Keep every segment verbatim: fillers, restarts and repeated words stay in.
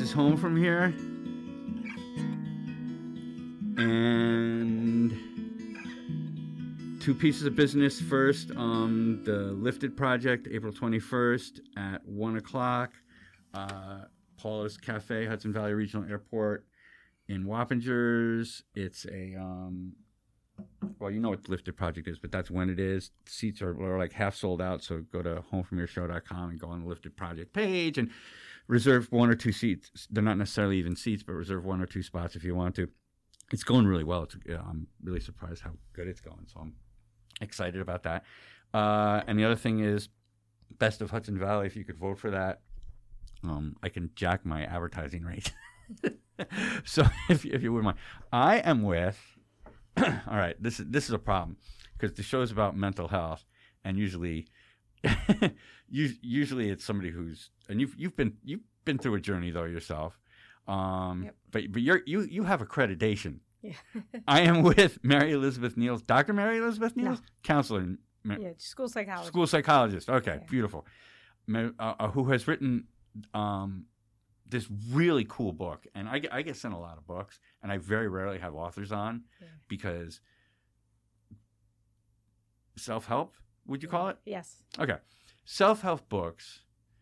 is home from here. And two pieces of business first. Um, the Lifted Project, April twenty-first at one o'clock. Uh, Paula's Cafe, Hudson Valley Regional Airport in Wappingers. It's a, um, well, you know what the Lifted Project is, but that's when it is. Seats are, are like half sold out, so go to home from your show dot com and go on the Lifted Project page and reserve one or two seats. They're not necessarily even seats, but reserve one or two spots if you want to. It's going really well. It's, yeah, I'm really surprised how good it's going, so I'm excited about that. Uh, and the other thing is Best of Hudson Valley. If you could vote for that, um, I can jack my advertising rate. So if, if you wouldn't mind. I am with, all right, this is, this is a problem because the show's about mental health, and usually usually it's somebody who's, and you've, you've, been, you've been through a journey, though, yourself. Um, yep. But but you're, you you have accreditation. Yeah. I am with Mary Elizabeth Niels, Doctor Mary Elizabeth Niels, no. counselor. Yeah, school psychologist. School psychologist. Okay, yeah. Beautiful. Uh, uh, who has written um, this really cool book, and I, I get sent a lot of books, and I very rarely have authors on yeah. because self-help, would you call it? Yes. Okay, self-help books.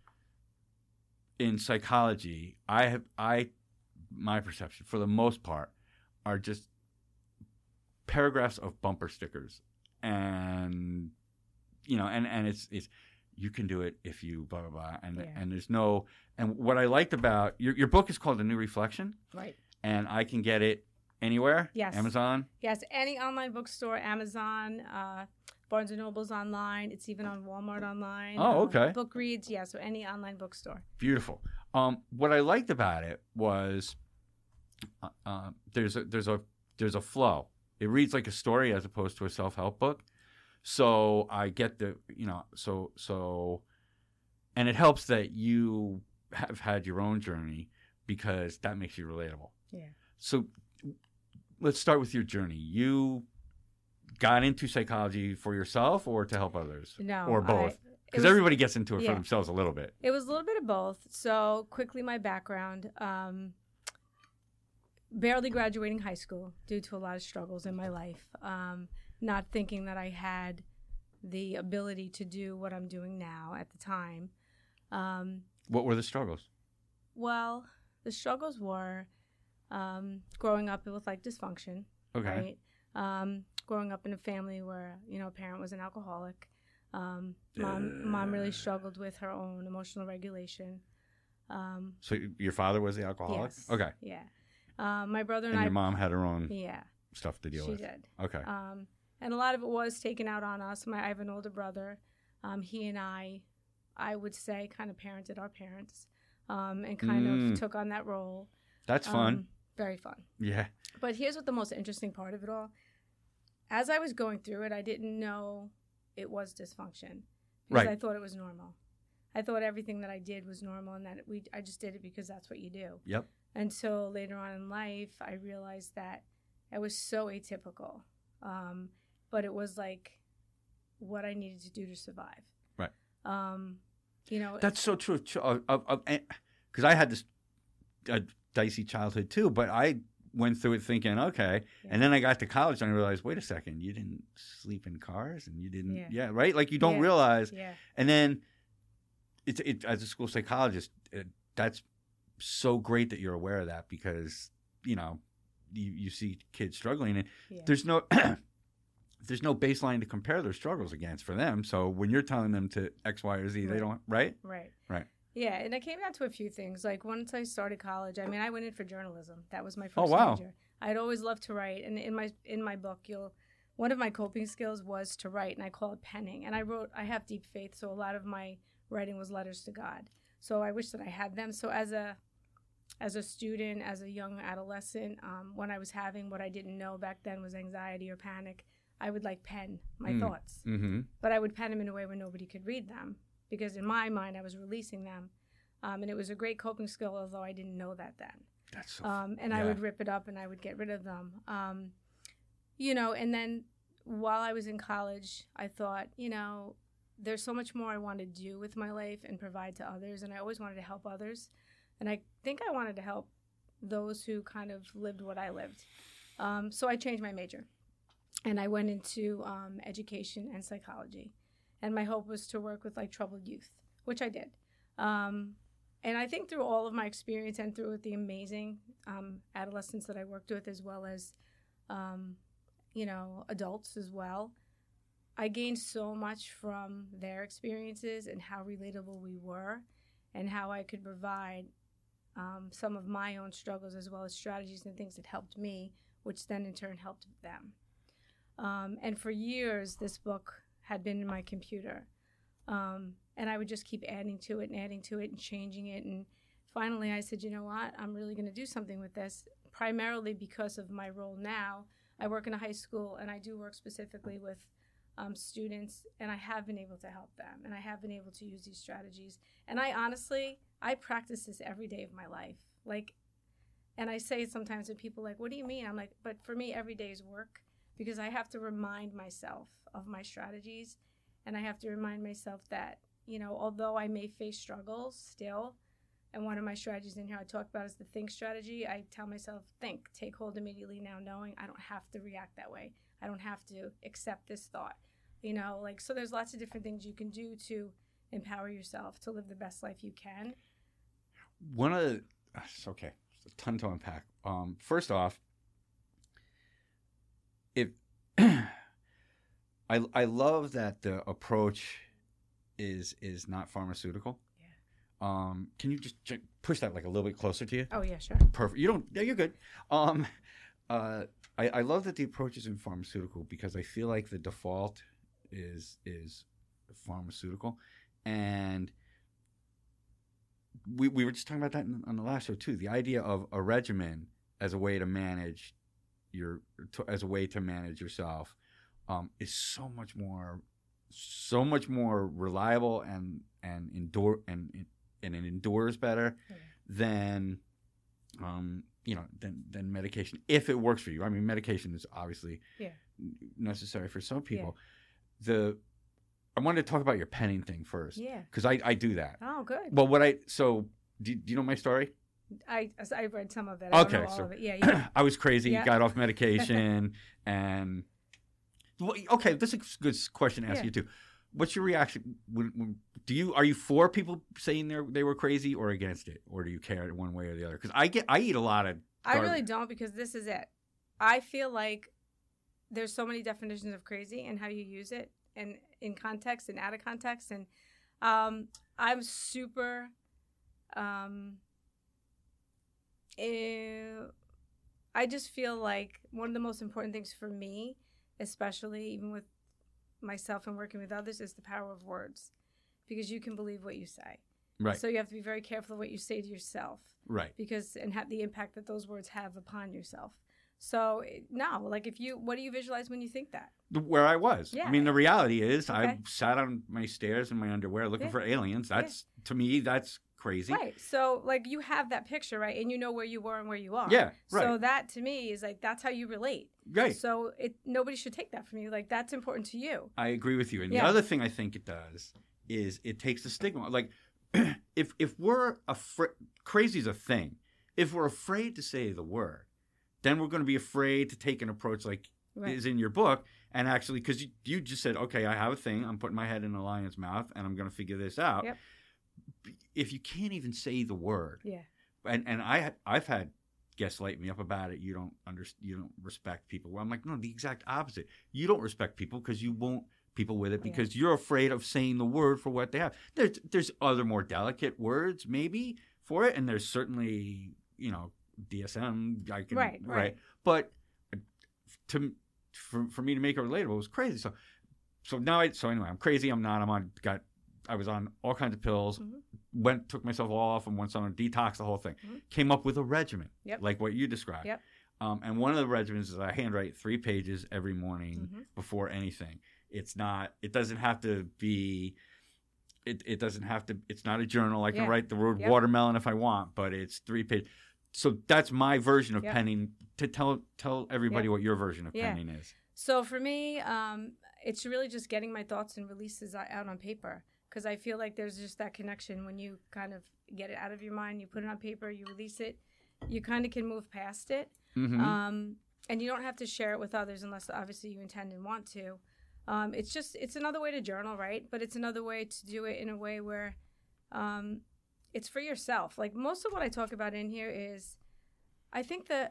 In psychology, I have I my perception for the most part are just paragraphs of bumper stickers, and you know, and, and it's it's you can do it if you blah blah blah, and yeah. and there's no and what I liked about your your book is called A New Reflection, right? And I can get it anywhere. Yes, Amazon. Yes, any online bookstore, Amazon. Uh, Barnes and Noble's online. It's even on Walmart online. Oh, okay. Uh, Book Reads, yeah, so any online bookstore. Beautiful. Um, what I liked about it was uh, uh, there's a there's a there's a flow. It reads like a story as opposed to a self-help book. So I get the you know so so, and it helps that you have had your own journey because that makes you relatable. Yeah. So let's start with your journey. You got into psychology for yourself or to help others? No. Or both? Because everybody gets into it yeah. for themselves a little bit. It was a little bit of both. So quickly, my background. Um, barely graduating high school due to a lot of struggles in my life. Um, not thinking that I had the ability to do what I'm doing now at the time. Um, what were the struggles? Well, the struggles were um, growing up with like dysfunction. Okay. Right? Um, growing up in a family where, you know, a parent was an alcoholic. Um, mom, uh, mom really struggled with her own emotional regulation. Um, so your father was the alcoholic? Yes. Okay. Yeah. Um, my brother and, and I. your mom had her own yeah. stuff to deal she with. She did. Okay. Um, and a lot of it was taken out on us. My, I have an older brother. Um, he and I, I would say, kind of parented our parents um, and kind mm. of took on that role. That's fun. Um, very fun. Yeah. But here's what the most interesting part of it all. As I was going through it, I didn't know it was dysfunction because right. I thought it was normal. I thought everything that I did was normal and that we I just did it because that's what you do. Yep. Until later on in life, I realized that it was so atypical. Um, but it was like what I needed to do to survive. Right. Um, you know. That's so true. Because uh, uh, uh, I had this uh, dicey childhood too, but I went through it thinking, okay. Yeah. And then I got to college and I realized, wait a second, you didn't sleep in cars and you didn't, yeah, yeah right? Like you don't yeah. realize. Yeah. And then it's it, as a school psychologist, it, that's so great that you're aware of that because, you know, you, you see kids struggling and yeah. there's no there's no baseline to compare their struggles against for them. So when you're telling them to X, Y, or Z, right. they don't, right? Right. Right. Yeah, and it came down to a few things. Like once I started college, I mean, I went in for journalism. That was my first oh, wow. major. I'd always loved to write, and in my in my book, you'll one of my coping skills was to write, and I call it penning. And I wrote, I have deep faith, so a lot of my writing was letters to God. So I wish that I had them. So as a as a student, as a young adolescent, um, when I was having what I didn't know back then was anxiety or panic, I would like pen my mm. thoughts. Mm-hmm. But I would pen them in a way where nobody could read them. Because in my mind, I was releasing them. Um, and it was a great coping skill, although I didn't know that then. That's so um, And yeah. I would rip it up and I would get rid of them. Um, you know, and then while I was in college, I thought, you know, there's so much more I want to do with my life and provide to others. And I always wanted to help others. And I think I wanted to help those who kind of lived what I lived. Um, so I changed my major. And I went into um, education and psychology. And my hope was to work with like troubled youth, which I did. Um, and I think through all of my experience and through the amazing um, adolescents that I worked with, as well as, um, you know, adults as well, I gained so much from their experiences and how relatable we were and how I could provide um, some of my own struggles as well as strategies and things that helped me, which then in turn helped them. Um, and for years, this book had been in my computer. Um, and I would just keep adding to it and adding to it and changing it. And finally, I said, you know what? I'm really going to do something with this, primarily because of my role now. I work in a high school, and I do work specifically with um, students, and I have been able to help them, and I have been able to use these strategies. And I honestly, I practice this every day of my life. Like, and I say sometimes to people, like, what do you mean? I'm like, but for me, every day is work, because I have to remind myself of my strategies, and I have to remind myself that, you know, although I may face struggles still, and one of my strategies in here I talk about is the think strategy. I tell myself, think, take hold immediately now, knowing I don't have to react that way. I don't have to accept this thought, you know, like, so there's lots of different things you can do to empower yourself to live the best life you can. One of the, it's okay, it's a ton to unpack. Um, first off, if I I love that the approach is is not pharmaceutical. Yeah. Um, can you just j- push that like a little bit closer to you? Oh yeah, sure. Perfect. You don't. Yeah, you're good. Um, uh, I I love that the approach isn't pharmaceutical, because I feel like the default is is pharmaceutical, and we we were just talking about that in, on the last show too. The idea of a regimen as a way to manage your to, as a way to manage yourself um, is so much more so much more reliable and and endure and and it endures better yeah. than um, you know than than medication, if it works for you. I mean, medication is obviously yeah. necessary for some people. Yeah. The I wanted to talk about your penning thing first, yeah, because I, I do that. Oh, good. Well, what I so do, do you know my story? I I read some of it. I okay, don't know all so of it. Yeah, yeah. I was crazy, yeah. got off medication, and well, okay, this is a good question to ask yeah. you too. What's your reaction? When, when, do you are you for people saying they they were crazy, or against it, or do you care one way or the other? Because I get I eat a lot of. I really don't, because this is it. I feel like there's so many definitions of crazy and how you use it, and in context and out of context, and um, I'm super. Um, Uh, I just feel like one of the most important things for me, especially even with myself and working with others, is the power of words, because you can believe what you say. Right. So you have to be very careful of what you say to yourself. Right. Because and have the impact that those words have upon yourself. So no, like if you, what do you visualize when you think that? Where I was. Yeah. I mean, the reality is, okay. I sat on my stairs in my underwear looking yeah. for aliens. That's yeah. to me, that's crazy. Right. So like you have that picture, right? And you know where you were and where you are. Yeah. Right. So that to me is like, that's how you relate. Right. So it nobody should take that from you. Like that's important to you. I agree with you. And yeah. the other thing I think it does is it takes the stigma. Like if if we're afraid, crazy is a thing. If we're afraid to say the word, then we're going to be afraid to take an approach like right. is in your book. And actually, because you, you just said, okay, I have a thing. I'm putting my head in a lion's mouth and I'm going to figure this out. Yep. If you can't even say the word, yeah, and and I I've had guests light me up about it. You don't under, you don't respect people. Well, I'm like, no, the exact opposite. You don't respect people because you won't people with it because yeah. you're afraid of saying the word for what they have. There's there's other more delicate words maybe for it, and there's certainly you know D S M. I can right, right, right, but to for for me to make it relatable was crazy. So so now I so anyway I'm crazy. I'm not. I'm on got. I was on all kinds of pills, mm-hmm. went, took myself all off and went on a detox, the whole thing. Mm-hmm. Came up with a regimen, yep. like what you described. Yep. Um, and one of the regimens is I handwrite three pages every morning mm-hmm. before anything. It's not, it doesn't have to be, it, it doesn't have to, it's not a journal. I can yeah. write the word yep. watermelon if I want, but it's three pages. So that's my version of yep. penning. To tell tell everybody yep. what your version of yeah. penning is. So for me, um, it's really just getting my thoughts and releases out on paper. because I feel like there's just that connection when you kind of get it out of your mind, you put it on paper, you release it, you kind of can move past it. Mm-hmm. Um, and you don't have to share it with others unless obviously you intend and want to. Um, it's just, it's another way to journal, right? But it's another way to do it in a way where um, it's for yourself. Like most of what I talk about in here is, I think that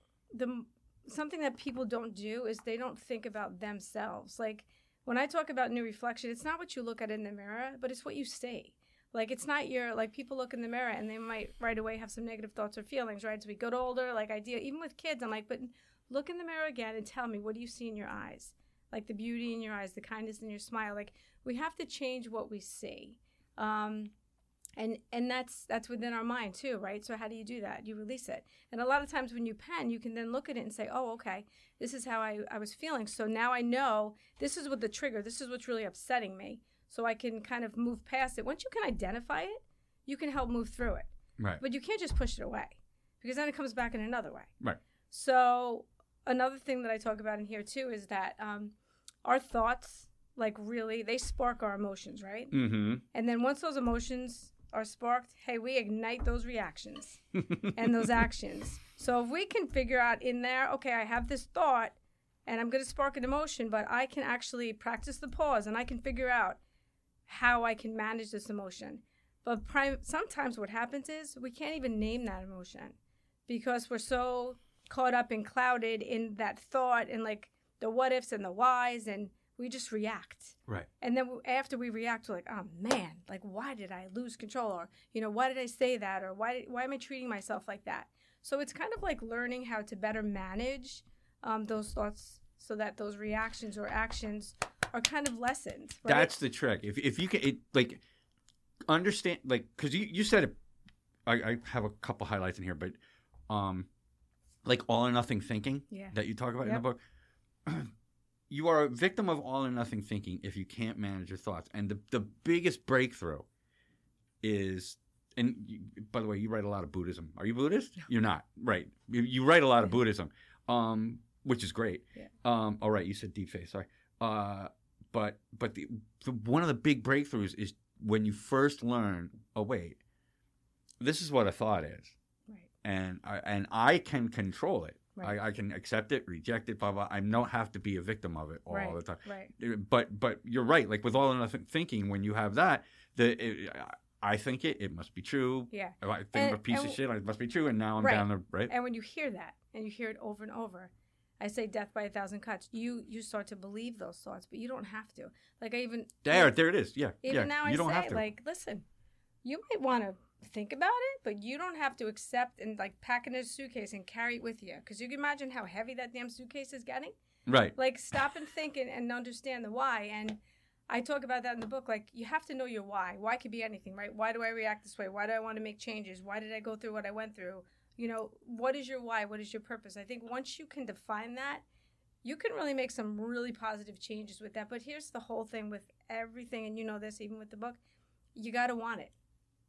the something that people don't do is they don't think about themselves. Like when I talk about new reflection, it's not what you look at in the mirror, but it's what you say. Like it's not your, like people look in the mirror and they might right away have some negative thoughts or feelings, right? As we get older, like I deal, even with kids, I'm like, but look in the mirror again and tell me, what do you see in your eyes? Like the beauty in your eyes, the kindness in your smile. Like we have to change what we see. Um, and and that's that's within our mind too, right? So how do you do that? You release it. And a lot of times when you pen, you can then look at it and say, oh, okay, this is how I, I was feeling. So now I know this is what the trigger, this is what's really upsetting me. So I can kind of move past it. Once you can identify it, you can help move through it. Right. But you can't just push it away because then it comes back in another way. Right. So another thing that I talk about in here too is that um, our thoughts, like really, they spark our emotions, right? Mm-hmm. And then once those emotions are sparked, hey, we ignite those reactions and those actions. So if we can figure out in there, okay, I have this thought and I'm going to spark an emotion, but I can actually practice the pause and I can figure out how I can manage this emotion. But prim- sometimes what happens is we can't even name that emotion because we're so caught up and clouded in that thought and like the what ifs and the whys, and we just react. Right. And then after we react, we're like, oh man, like why did I lose control? Or, you know, why did I say that? Or why, why am I treating myself like that? So it's kind of like learning how to better manage um, those thoughts so that those reactions or actions are kind of lessened. Right? That's the trick. If if you can, it, like, understand, like, because you, you said it, I, I have a couple highlights in here, but, um, like all or nothing thinking yeah. that you talk about yep. in the book, you are a victim of all or nothing thinking if you can't manage your thoughts. And the, the biggest breakthrough is, and you, by the way, you write a lot of Buddhism. Are you Buddhist? No. You're not. Right. You, you write a lot of Buddhism, um, which is great. Yeah. Um, all right. You said deep faith. Sorry. Uh, but but the, the one of the big breakthroughs is when you first learn, oh, wait, this is what a thought is. Right. And I, and I can control it. Right. I, I can accept it, reject it, blah, blah. I don't have to be a victim of it all right. the time. Right. But but you're right. Like with all or nothing thinking, when you have that, the it, I think it, it must be true. Yeah. If I think And- I'm a piece and- of shit, it must be true. And now I'm Right. down the right. And when you hear that and you hear it over and over, I say death by a thousand cuts, you you start to believe those thoughts, but you don't have to. Like I even There, there it is. Yeah. even yeah. now you I don't say have to. like, listen, you might want to think about it, but you don't have to accept and like pack in a suitcase and carry it with you. Because you can imagine how heavy that damn suitcase is getting. Right. Like stop and think and, and understand the why. And I talk about that in the book. Like you have to know your why. Why could be anything, right? Why do I react this way? Why do I want to make changes? Why did I go through what I went through? You know, what is your why? What is your purpose? I think once you can define that, you can really make some really positive changes with that. But here's the whole thing with everything, and you know this even with the book, you got to want it.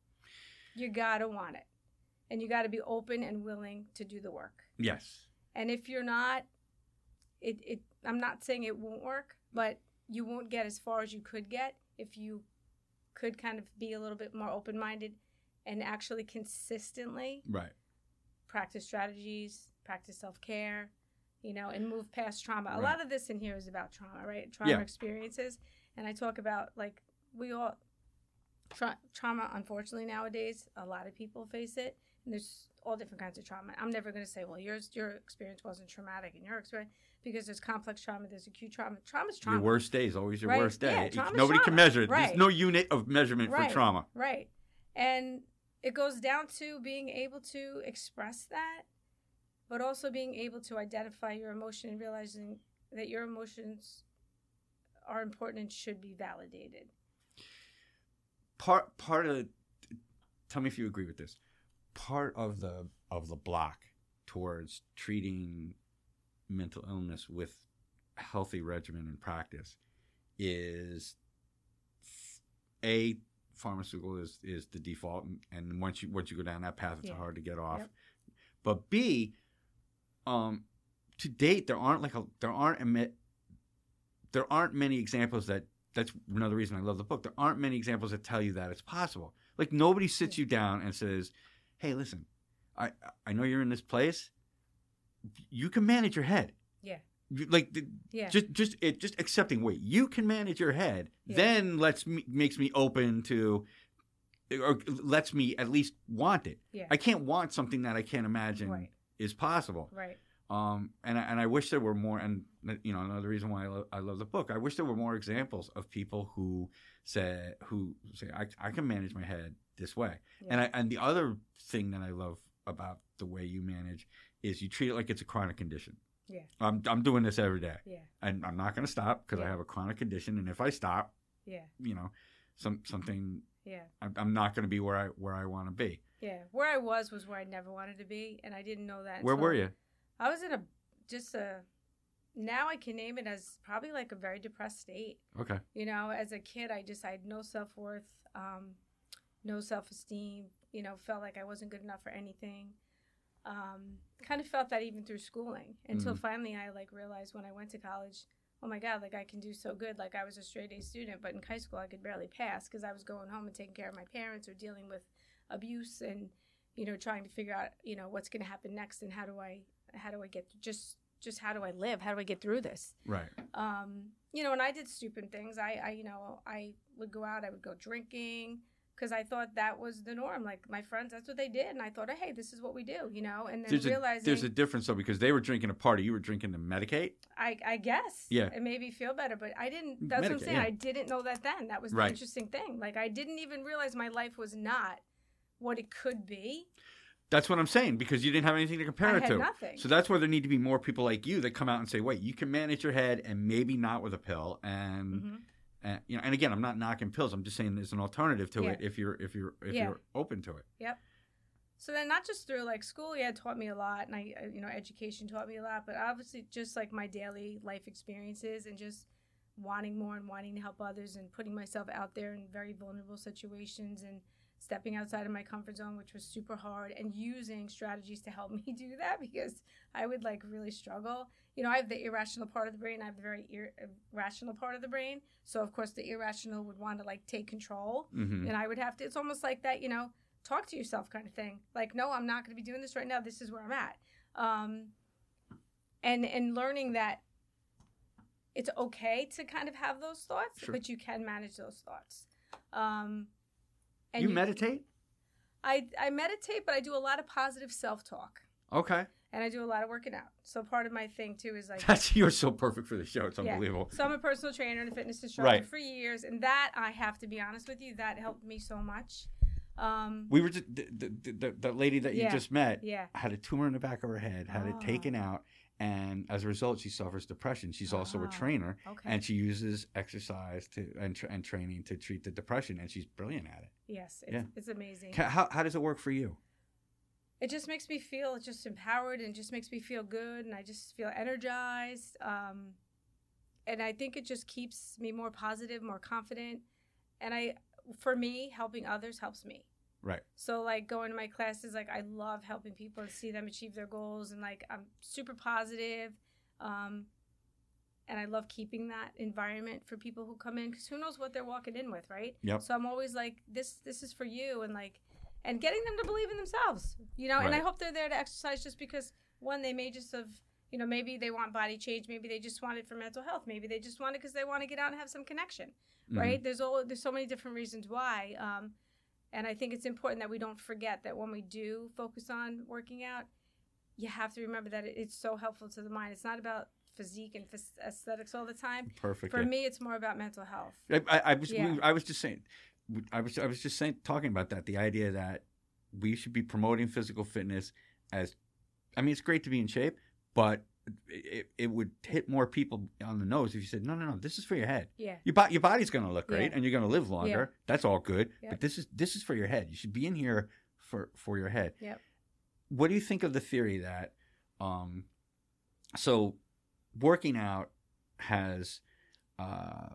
You got to want it. And you got to be open and willing to do the work. Yes. And if you're not, it, it I'm not saying it won't work, but you won't get as far as you could get if you could kind of be a little bit more open-minded and actually consistently Right. practice strategies, practice self-care, you know, and move past trauma. A Right. lot of this in here is about trauma, right? Trauma Yeah. experiences. And I talk about, like, we all, tra- trauma, unfortunately, nowadays, a lot of people face it. And there's all different kinds of trauma. I'm never going to say, well, yours, your experience wasn't traumatic in your experience, because there's complex trauma, there's acute trauma. Trauma's trauma. Your worst day is always your Right. worst day. Yeah, It- trauma's Nobody can trauma. measure it. Right. There's no unit of measurement Right. for trauma. Right. And it goes down to being able to express that, but also being able to identify your emotion and realizing that your emotions are important and should be validated. Part part of tell me if you agree with this. Part of the of the block towards treating mental illness with healthy regimen and practice is a pharmaceutical is is the default, and once you once you go down that path, it's Yeah. hard to get off. Yep. But B, um, to date there aren't like a there aren't emi- there aren't many examples that that's another reason I love the book. There aren't many examples that tell you that it's possible. Like nobody sits you down and says, "Hey, listen, I I know you're in this place. You can manage your head." Yeah. You, like the, Yeah. just just it just accepting. Wait, you can manage your head. Yeah. Then lets me makes me open to, or lets me at least want it. Yeah. I can't want something that I can't imagine Right. is possible. Right. Um, and I, and I wish there were more. And you know, another reason why I, lo- I love the book. I wish there were more examples of people who say who say I, I can manage my head this way. Yeah. And I, and the other thing that I love about the way you manage is you treat it like it's a chronic condition. Yeah. I'm I'm doing this every day. Yeah. And I'm not going to stop because Yeah. I have a chronic condition. And if I stop, Yeah. you know, some something Yeah. I'm, I'm not going to be where I where I want to be. Yeah. Where I was was where I never wanted to be, and I didn't know that. Where until- were you? I was in a just a. Now I can name it as probably like a very depressed state. Okay. You know, as a kid, I just I had no self worth, um, no self esteem. You know, felt like I wasn't good enough for anything. Um, kind of felt that even through schooling until Mhm. finally I like realized when I went to college, oh my God, like I can do so good. Like I was a straight A student, but in high school I could barely pass because I was going home and taking care of my parents or dealing with abuse and, you know, trying to figure out, you know, what's going to happen next and how do I, how do I get just, just how do I live? How do I get through this? Right. Um, you know, and I did stupid things. I, I, you know, I would go out, I would go drinking because I thought that was the norm. Like my friends, that's what they did. And I thought, hey, this is what we do, you know, and then There's a, realizing. there's a difference though because they were drinking a party, you were drinking to medicate. I, I guess. Yeah. It made me feel better, but I didn't. That's what I'm Medicate, saying. yeah. I didn't know that then. That was the Right. interesting thing. Like I didn't even realize my life was not what it could be. That's what I'm saying because you didn't have anything to compare I it had to. nothing. So that's where there need to be more people like you that come out and say, "Wait, you can manage your head and maybe not with a pill." And, Mhm. and you know, and again, I'm not knocking pills. I'm just saying there's an alternative to Yeah. it if you're if you're if Yeah. you're open to it. Yep. So then, not just through like school, yeah, taught me a lot, and I, you know, education taught me a lot. But obviously, just like my daily life experiences and just wanting more and wanting to help others and putting myself out there in very vulnerable situations and stepping outside of my comfort zone, which was super hard, and using strategies to help me do that because I would like really struggle. You know, I have the irrational part of the brain. I have the very ir- irrational part of the brain. So of course, the irrational would want to like take control, Mm-hmm. and I would have to. It's almost like that, you know. Talk to yourself kind of thing. Like, no, I'm not going to be doing this right now. This is where I'm at. Um, and and learning that it's okay to kind of have those thoughts, Sure. but you can manage those thoughts. Um, and You meditate? I, I meditate, but I do a lot of positive self-talk. Okay. And I do a lot of working out. So part of my thing, too, is like... That's you're so perfect for the show. It's Yeah. unbelievable. So I'm a personal trainer and a fitness instructor Right. for years. And that, I have to be honest with you, that helped me so much. Um, We were just the, the, the, the lady that you Yeah. just met yeah. had a tumor in the back of her head, had it Oh. taken out, and as a result, she suffers depression. She's also a Oh. trainer, Okay. and she uses exercise to and, tra- and training to treat the depression, and she's brilliant at it. Yes. It's, Yeah. it's amazing. Ca- How how does it work for you? It just makes me feel just empowered and just makes me feel good. And I just feel energized. Um, and I think it just keeps me more positive, more confident. And I, for me, helping others helps me. Right. So like going to my classes, like I love helping people and see them achieve their goals. And like, I'm super positive. Um, and I love keeping that environment for people who come in because who knows what they're walking in with, right? Yep. So I'm always like, this, this is for you. And like, and getting them to believe in themselves, you know, and I Right. hope they're there to exercise just because one, they may just have, you know, maybe they want body change. Maybe they just want it for mental health. Maybe they just want it because they want to get out and have some connection, Mhm. right? There's all, there's so many different reasons why. Um, and I think it's important that we don't forget that when we do focus on working out, you have to remember that it, it's so helpful to the mind. It's not about physique and phys- aesthetics all the time. Perfect. For yeah. me, it's more about mental health. I, I, I was Yeah. we, I was just saying, I was I was just saying talking about that. The idea that we should be promoting physical fitness as, I mean, it's great to be in shape, but it, it would hit more people on the nose if you said, no, no, no, this is for your head. Yeah. Your, bo- your body's going to look great Yeah. and you're going to live longer. Yeah. That's all good. Yep. But this is this is for your head. You should be in here for, for your head. Yep. What do you think of the theory that, um, so working out has uh,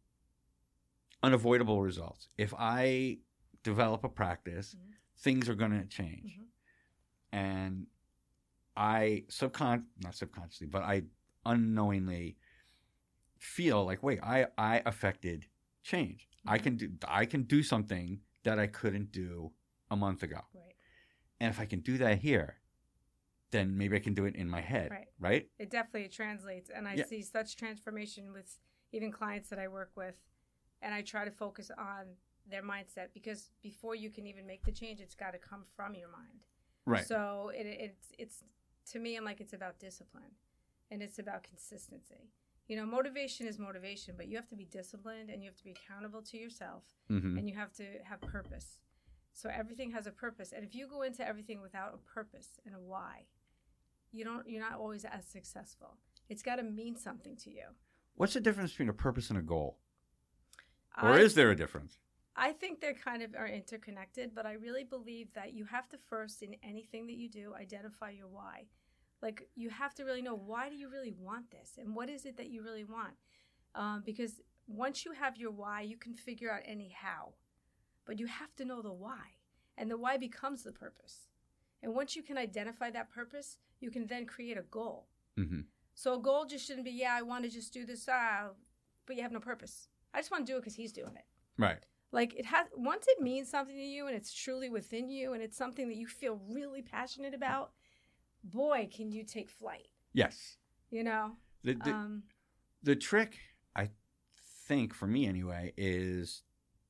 unavoidable results? If I develop a practice, Mhm. things are going to change. Mhm. And I subcon not subconsciously, but I unknowingly feel like, wait, I, I affected change. Mm-hmm. I can do I can do something that I couldn't do a month ago. Right. And if I can do that here, then maybe I can do it in my head. Right. Right? It definitely translates. And I yeah. see such transformation with even clients that I work with. And I try to focus on their mindset, because before you can even make the change, it's got to come from your mind. Right. So it, it's, it's, to me, I'm like, it's about discipline and it's about consistency. You know, motivation is motivation, but you have to be disciplined and you have to be accountable to yourself, mm-hmm. and you have to have purpose. So everything has a purpose. And if you go into everything without a purpose and a why, you don't, you're not always as successful. It's got to mean something to you. What's the difference between a purpose and a goal? Or I, is there a difference? I think they kind of are interconnected, but I really believe that you have to first, in anything that you do, identify your why. Like, you have to really know, why do you really want this? And what is it that you really want? Um, because once you have your why, you can figure out any how. But you have to know the why. And the why becomes the purpose. And once you can identify that purpose, you can then create a goal. Mm-hmm. So a goal just shouldn't be, yeah, I want to just do this, uh, but you have no purpose. I just want to do it because he's doing it. Right. Like, it has, once it means something to you and it's truly within you and it's something that you feel really passionate about, boy, can you take flight. Yes. You know? The, the, um, the trick, I think, for me anyway, is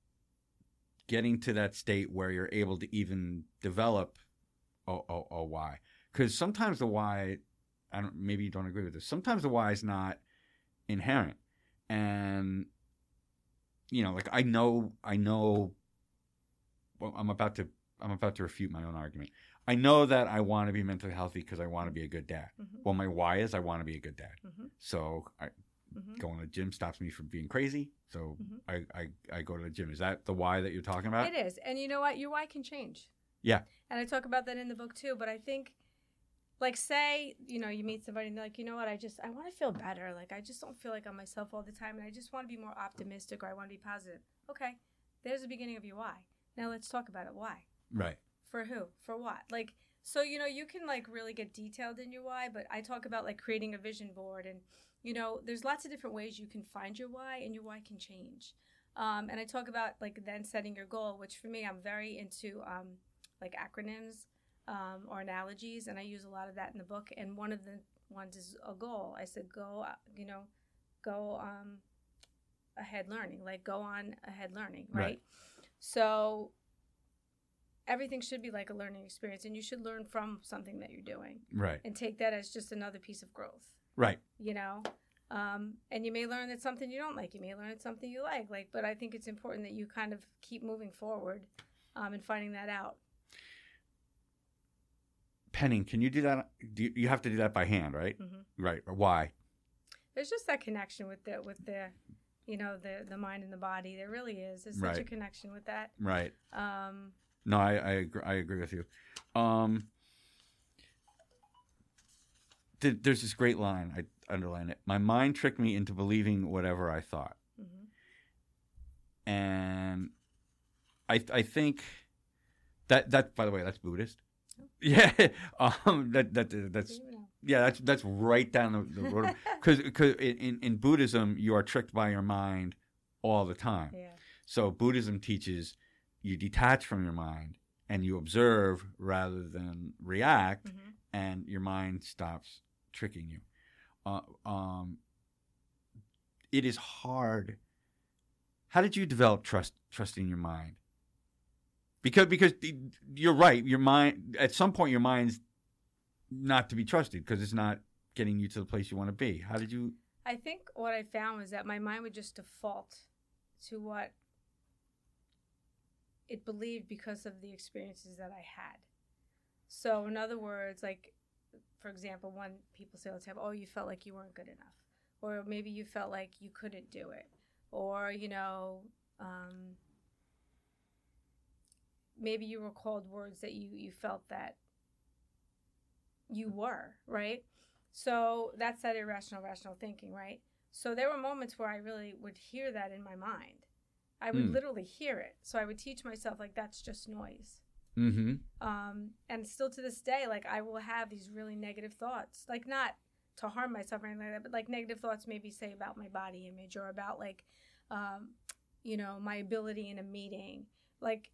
getting to that state where you're able to even develop a, a, a why. Because sometimes the why, I don't, maybe you don't agree with this, sometimes the why is not inherent. And, you know, like I know, I know, well, I'm about to, I'm about to refute my own argument. I know that I want to be mentally healthy because I want to be a good dad. Mm-hmm. Well, my why is I want to be a good dad. Mm-hmm. So I, mm-hmm. going to the gym stops me from being crazy. So mm-hmm. I, I, I go to the gym. Is that the why that you're talking about? It is. And you know what? Your why can change. Yeah. And I talk about that in the book too. But I think, like, say, you know, you meet somebody and they're like, you know what? I just, I want to feel better. Like, I just don't feel like I'm myself all the time. And I just want to be more optimistic, or I want to be positive. Okay. There's the beginning of your why. Now let's talk about it. Why? Right. For who? For what? Like, so, you know, you can, like, really get detailed in your why, but I talk about, like, creating a vision board. And, you know, there's lots of different ways you can find your why, and your why can change. Um, and I talk about, like, then setting your goal, which for me, I'm very into, um, like, acronyms um, or analogies, and I use a lot of that in the book. And one of the ones is a goal. I said, go, you know, go um, ahead learning, like, go on ahead learning, right? right. So everything should be like a learning experience, and you should learn from something that you're doing. Right. And take that as just another piece of growth. Right. You know? Um, and you may learn that something you don't like. You may learn it's something you like. Like, but I think it's important that you kind of keep moving forward um, and finding that out. Penning, can you do that? Do you, you have to do that by hand, right? Mm-hmm. Right. Or why? There's just that connection with the, with the, you know, the, the mind and the body. There really is. There's such right. a connection with that. Right. Um, No, I I agree, I agree with you. Um, th- there's this great line. I underline it. My mind tricked me into believing whatever I thought, mm-hmm. and I I think that that by the way, that's Buddhist. Oh. Yeah, um, that that that's yeah, that's that's right down the, the road. Because because in in Buddhism, you are tricked by your mind all the time. Yeah. So Buddhism teaches you detach from your mind and you observe rather than react, mm-hmm. and your mind stops tricking you. Uh, um, it is hard. How did you develop trust, trusting your mind? Because because you're right, your mind at some point your mind's not to be trusted because it's not getting you to the place you want to be. How did you? I think what I found was that my mind would just default to what it believed because of the experiences that I had. So in other words, like, for example, when people say all the time, oh, you felt like you weren't good enough, or maybe you felt like you couldn't do it, or, you know, um, maybe you recalled words that you, you felt that you were, right? So that's that irrational, rational thinking, right? So there were moments where I really would hear that in my mind. I would mm. literally hear it. So I would teach myself, like, that's just noise. Mm-hmm. Um, and still to this day, like, I will have these really negative thoughts. Like, not to harm myself or anything like that, but like negative thoughts maybe say about my body image or about like, um, you know, my ability in a meeting. Like,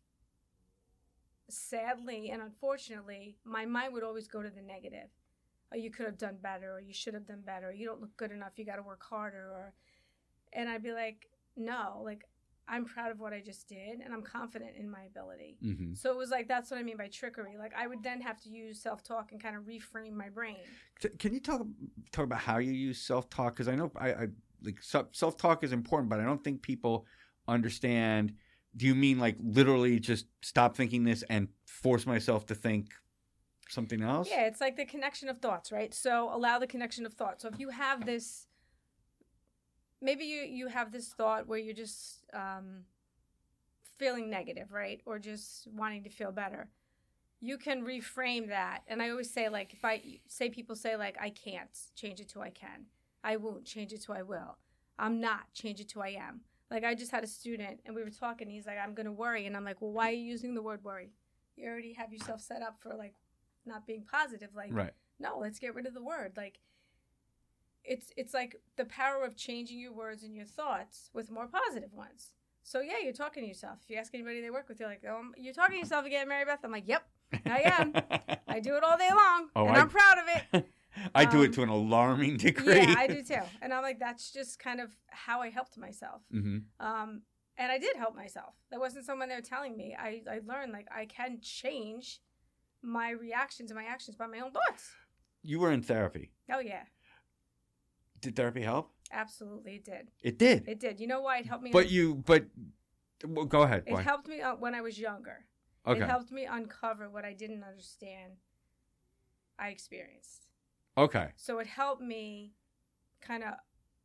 sadly and unfortunately, my mind would always go to the negative. Or you could have done better, or you should have done better, or you don't look good enough, you got to work harder, or, and I'd be like, no, like, I'm proud of what I just did, and I'm confident in my ability. Mm-hmm. So it was like, that's what I mean by trickery. Like, I would then have to use self-talk and kind of reframe my brain. Can you talk talk about how you use self-talk? Because I know I, I like self-talk is important, but I don't think people understand. Do you mean like literally just stop thinking this and force myself to think something else? Yeah, it's like the connection of thoughts, right? So allow the connection of thoughts. So if you have this, maybe you, you have this thought where you're just um, feeling negative, right? Or just wanting to feel better. You can reframe that. And I always say, like, if I say people say, like, I can't, change it to I can. I won't, change it to I will. I'm not, change it to I am. Like, I just had a student, and we were talking, he's like, I'm going to worry. And I'm like, well, why are you using the word worry? You already have yourself set up for, like, not being positive. Like, right. No, let's get rid of the word. Like, it's it's like the power of changing your words and your thoughts with more positive ones. So, yeah, you're talking to yourself. If you ask anybody they work with, you're like, oh, you're talking to yourself again, Mary Beth? I'm like, yep, I am. I do it all day long, oh, and I, I'm proud of it. I do um, it to an alarming degree. Yeah, I do too. And I'm like, that's just kind of how I helped myself. Mm-hmm. Um, and I did help myself. There wasn't someone there telling me. I, I learned, like, I can change my reactions and my actions by my own thoughts. You were in therapy. Oh, yeah. Did therapy help? Absolutely, it did. It did? It did. You know why it helped me? But you, but, well, go ahead. It why? helped me uh, when I was younger. Okay. It helped me uncover what I didn't understand I experienced. Okay. So it helped me kind of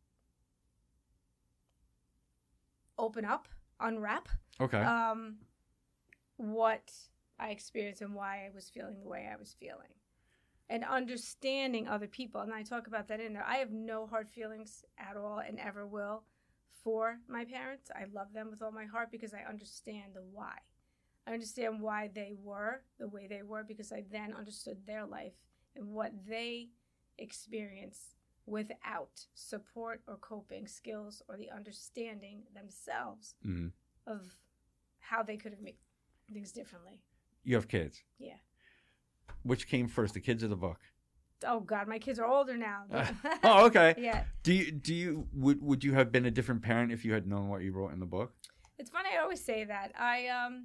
open up, unwrap. Okay. Um, what I experienced and why I was feeling the way I was feeling. And understanding other people. And I talk about that in there. I have no hard feelings at all and ever will for my parents. I love them with all my heart because I understand the why. I understand why they were the way they were because I then understood their life and what they experienced without support or coping skills or the understanding themselves mm-hmm. of how they could have made things differently. You have kids. Yeah. Which came first, the kids or the book? Oh God, my kids are older now. Uh, oh, okay. Yeah. Do you do you would would you have been a different parent if you had known what you wrote in the book? It's funny. I always say that. I um,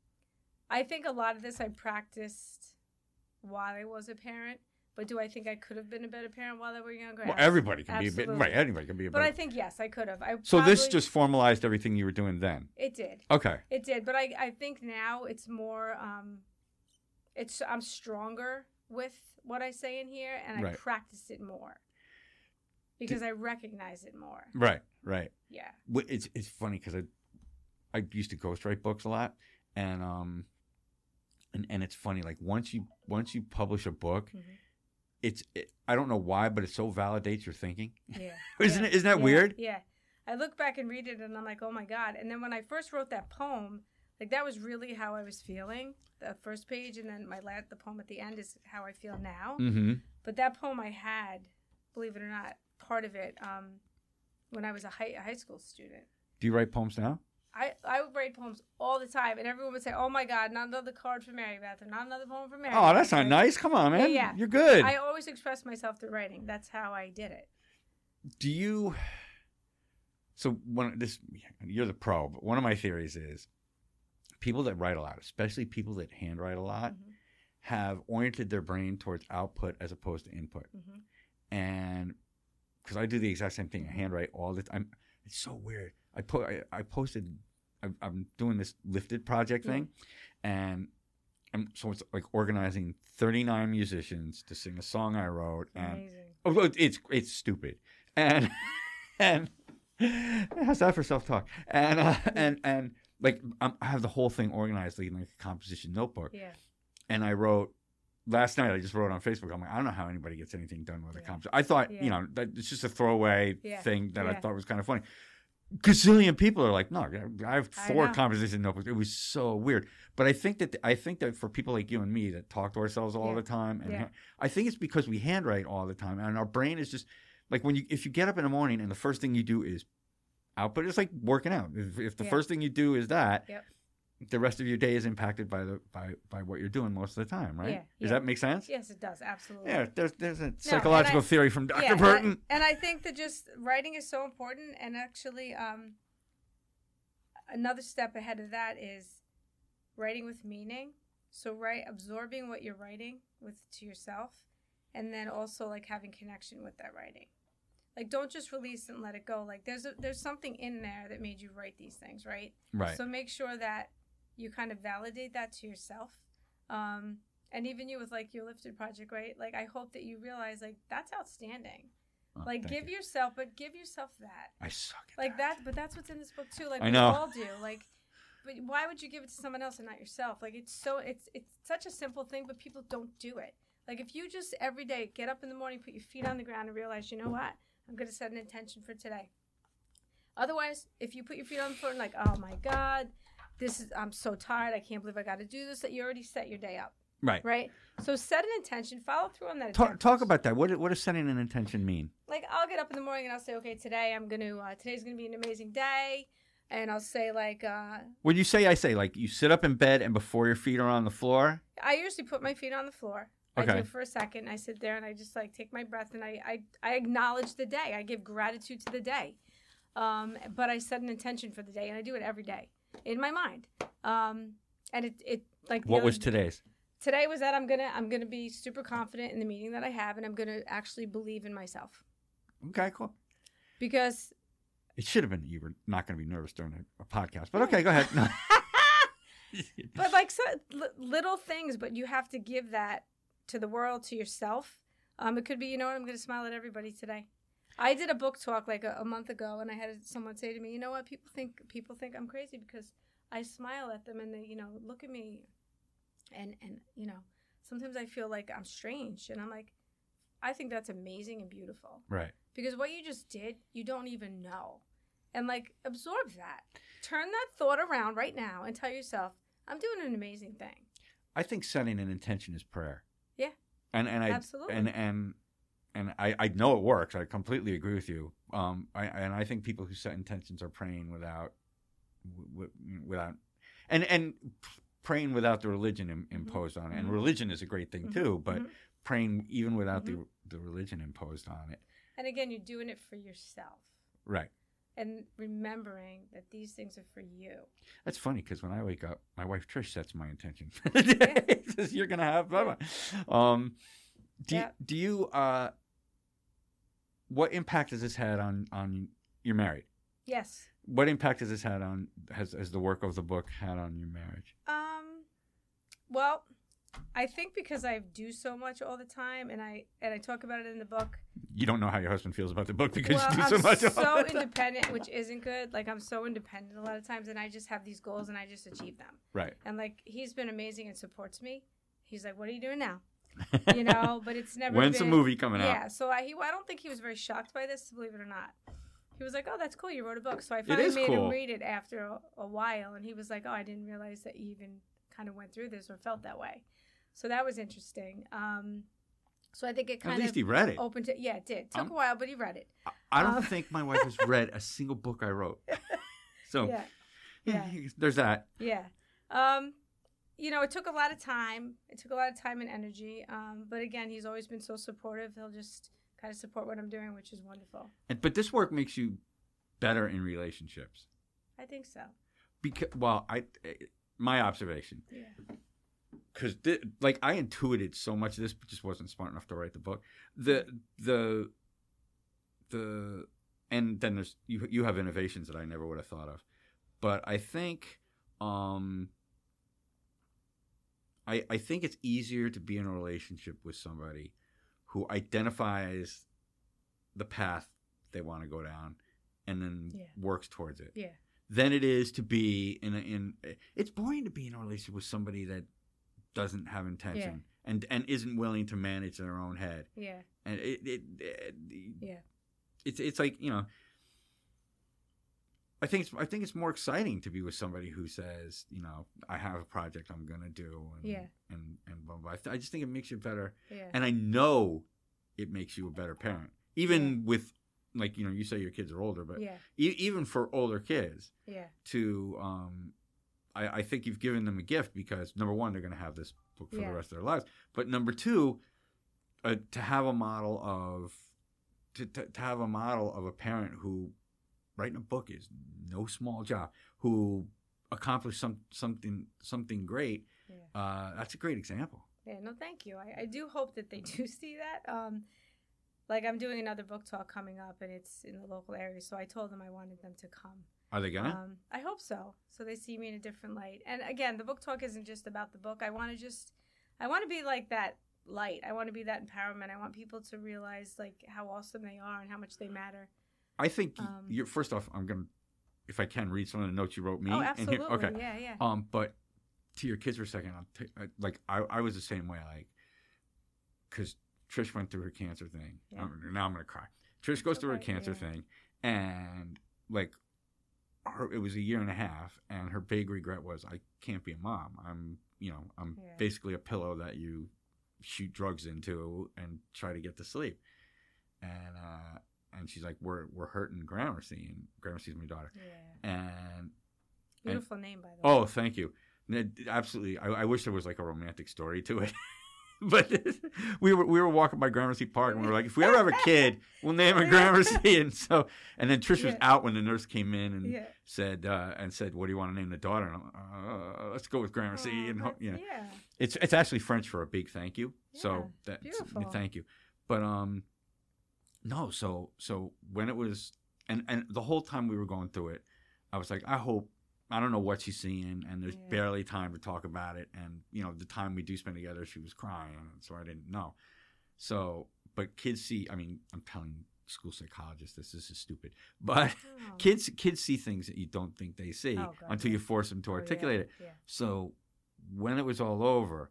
I think a lot of this I practiced while I was a parent. But do I think I could have been a better parent while I was younger? Well, everybody can Absolutely. be a bit right. Anybody can be a better. But I think yes, I could have. I so probably, this just formalized everything you were doing then. It did. Okay. It did, but I I think now it's more. Um, it's I'm stronger with what I say in here, and I right. practice it more because did, I recognize it more. Right. Right. Yeah. It's it's funny because I I used to ghostwrite books a lot, and um, and and it's funny like once you once you publish a book. Mm-hmm. It's it, I don't know why, but it so validates your thinking. Yeah, isn't yeah. it? Isn't that yeah. weird? Yeah, I look back and read it, and I'm like, oh my God! And then when I first wrote that poem, like that was really how I was feeling. The first page, and then my last, the poem at the end is how I feel now. Mm-hmm. But that poem I had, believe it or not, part of it um, when I was a high, a high school student. Do you write poems now? I, I would write poems all the time, and everyone would say, oh, my God, not another card for Mary Beth, or not another poem for Mary Oh, Beth. that's not right? nice. Come on, man. Yeah, yeah. You're good. I always express myself through writing. That's how I did it. Do you... So one this you're the pro, but one of my theories is people that write a lot, especially people that handwrite a lot, mm-hmm. have oriented their brain towards output as opposed to input. Mm-hmm. And because I do the exact same thing. I handwrite all the time. It's so weird. I po- I, I posted, I, I'm doing this Lifted project thing, yeah. and I'm, so it's like organizing thirty-nine musicians to sing a song I wrote. And, Amazing. Oh, it's it's stupid, and and how's that for self-talk? And uh, and and like I'm, I have the whole thing organized like, in like a composition notebook. Yeah. And I wrote. Last night, I just wrote on Facebook. I'm like, I don't know how anybody gets anything done with yeah. a composition. I thought, yeah. you know, that it's just a throwaway yeah. thing that yeah. I thought was kind of funny. gazillion people are like, no, I have I four know. conversation notebooks. It was so weird. But I think that I think that for people like you and me that talk to ourselves all Yeah. the time, and Yeah. ha- I think it's because we handwrite all the time, and our brain is just like when you if you get up in the morning and the first thing you do is output. It's like working out. If, if the Yeah. first thing you do is that, Yep. the rest of your day is impacted by the by by what you're doing most of the time, right? Yeah, Does yeah. that make sense? Yes, it does. Absolutely. Yeah, there's there's a and psychological I- theory from Doctor Yeah, and Burton. I, and I think that just writing is so important. And actually, um, another step ahead of that is writing with meaning. So, right, absorbing what you're writing with to yourself, and then also like having connection with that writing. Like, don't just release and let it go. Like, there's a, there's something in there that made you write these things, right? Right. So make sure that you kind of validate that to yourself. Um, and even you with like your Lifted project, right? Like, I hope that you realize like that's outstanding. Oh, like, thank give you. yourself, but give yourself that. I suck at Like that. that, but that's what's in this book too. Like I we know. all do. Like, but why would you give it to someone else and not yourself? Like, it's so it's it's such a simple thing, but people don't do it. Like, if you just every day get up in the morning, put your feet on the ground, and realize, you know what, I'm going to set an intention for today. Otherwise, if you put your feet on the floor and like, oh my God, this is I'm so tired, I can't believe I got to do this. That you already set your day up, Right. right? So set an intention, follow through on that. Talk, intention. talk about that. What what does setting an intention mean? Like, I'll get up in the morning and I'll say, okay, today I'm gonna uh, today's gonna be an amazing day, and I'll say like, uh, When you say, I say, like you sit up in bed and before your feet are on the floor. I usually put my feet on the floor. I Okay. do it for a second. I sit there and I just like take my breath and I I, I acknowledge the day. I give gratitude to the day, um, but I set an intention for the day, and I do it every day in my mind. Um, and it it like the What other- was today's? Today was that I'm gonna I'm gonna be super confident in the meeting that I have, and I'm gonna actually believe in myself Okay, cool. because It should have been you were not going to be nervous during a, a podcast, but okay, go ahead. No. but like so, li- little things, but you have to give that to the world, to yourself. Um, it could be, you know what, I'm going to smile at everybody today. I did a book talk like a, a month ago, and I had someone say to me, you know what, people think people think I'm crazy because I smile at them and they, you know, look at me, and and you know, sometimes I feel like I'm strange, and I'm like, I think that's amazing and beautiful Right. because what you just did, you don't even know, and like absorb that, turn that thought around right now, and tell yourself, I'm doing an amazing thing. I think setting an intention is prayer. Yeah. And and I Absolutely. and and and I, I know it works. I completely agree with you. Um, I and I think people who set intentions are praying without, w- without, and and praying without the religion im- imposed on it. And Mhm. religion is a great thing Mhm. too, but Mhm. praying even without Mhm. the the religion imposed on it. And again, you're doing it for yourself. Right. And remembering that these things are for you. That's funny because when I wake up, my wife Trish sets my intention. Says you're gonna have blah, blah. Um, do Yeah. you, do you uh, what impact has this had on on you're married? Yes. What impact has this had on has has the work of the book had on your marriage? Um. Well, I think because I do so much all the time, and I and I talk about it in the book. You don't know how your husband feels about the book because well, you do I'm so much. all so the time. independent, which isn't good. Like, I'm so independent a lot of times, and I just have these goals, and I just achieve them. Right. And like, he's been amazing and supports me. He's like, "What are you doing now?" You know. But it's never. When's been, the movie coming out? Yeah. So I, he, I don't think he was very shocked by this, believe it or not. He was like, "Oh, that's cool. You wrote a book." So I finally is made cool. him read it after a, a while, and he was like, "Oh, I didn't realize that you even kind of went through this or felt that way." So that was interesting. Um, so I think it kind At least of he read it. opened to yeah, it did. Took Um, a while, but he read it. I- I don't um, think my wife has read a single book I wrote. So Yeah, yeah, yeah. there's that. yeah. Um, you know, it took a lot of time. It took a lot of time and energy. Um, but again, he's always been so supportive. He'll just kind of support what I'm doing, which is wonderful. And, but this work makes you better in relationships. I think so. Because well, I my observation. Yeah. Because like I intuited so much of this, but just wasn't smart enough to write the book. The the the and then there's you you have innovations that I never would have thought of, but I think um I I think it's easier to be in a relationship with somebody who identifies the path they want to go down and then Yeah. works towards it. Yeah. Than it is to be in a, in. It's boring to be in a relationship with somebody that doesn't have intention and and isn't willing to manage their own head. Yeah. And it, it, it Yeah. it's it's like, you know, I think it's I think it's more exciting to be with somebody who says, you know, I have a project I'm gonna do, and Yeah. and and blah blah. I, th- I just think it makes you better, Yeah. and I know it makes you a better parent, even Yeah. with like you know you say your kids are older, but Yeah. e- even for older kids, Yeah. to um, I, I think you've given them a gift because number one, they're gonna have this book for Yeah. the rest of their lives, but number two, uh, to have a model of to, to to have a model of a parent who writing a book is no small job, who accomplished some something something great. Yeah. Uh, that's a great example. Yeah, no, thank you. I, I do hope that they do see that. Um, like I'm doing another book talk coming up, and it's in the local area, so I told them I wanted them to come. Are they gonna? Um, I hope so. So they see me in a different light. And again, the book talk isn't just about the book. I want to just, I want to be like that light. I want to be that empowerment. I want people to realize like how awesome they are and how much they matter. I think Um, you're first off. I'm gonna, if I can, read some of the notes you wrote me. Oh, in absolutely. here. Okay. Yeah, yeah. Um, but to your kids for a second, I'll t- I, like I, I was the same way. Like, because Trish went through her cancer thing. Yeah. I'm, now I'm gonna cry. Trish goes through her Okay, cancer yeah. thing, and like, her, it was a year and a half, and her big regret was I can't be a mom. I'm, you know, I'm Yeah. basically a pillow that you shoot drugs into and try to get to sleep. And uh, and she's like, we're we're hurting Gramercy, and Gramercy's my daughter, Yeah. and Beautiful name, by the way. oh, thank you. N- Absolutely. I, I wish there was like a romantic story to it. But we were we were walking by Gramercy Park, and we were like, if we ever have a kid, we'll name her Gramercy. And so, and then Trish was Yeah. out when the nurse came in and Yeah. said uh, and said, "What do you want to name the daughter?" And I'm, uh, let's go with Gramercy. Aw, and ho- that's- you know, yeah. it's it's actually French for a big thank you. Yeah, So that's beautiful. thank you. But um, no. So so when it was, and and the whole time we were going through it, I was like, I hope. I don't know what she's seeing, and there's Yeah. barely time to talk about it. And you know, the time we do spend together, she was crying, and so I didn't know. So, but kids see. I mean, I'm telling school psychologists this. This is stupid, but Oh. kids kids see things that you don't think they see Oh, God, until yeah. you force them to Oh, articulate it. yeah, yeah. So, when it was all over,